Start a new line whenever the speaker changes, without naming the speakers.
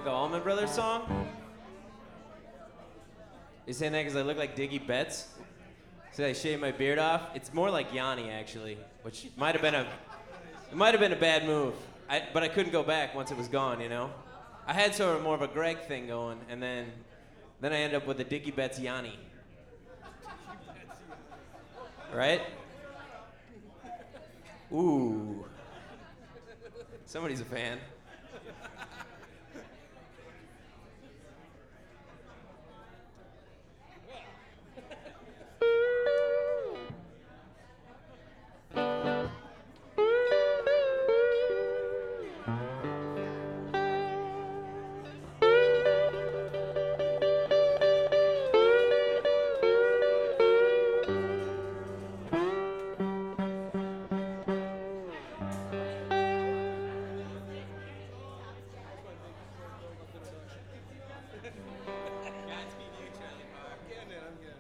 the Allman Brothers song? You saying that because I look like Diggy Betts? So I shaved my beard off? It's more like Yanni, actually, which might have been a bad move. But I couldn't go back once it was gone, you know? I had sort of more of a Greg thing going, and then I ended up with a Diggy Betts Yanni. Right? Ooh. Somebody's a fan.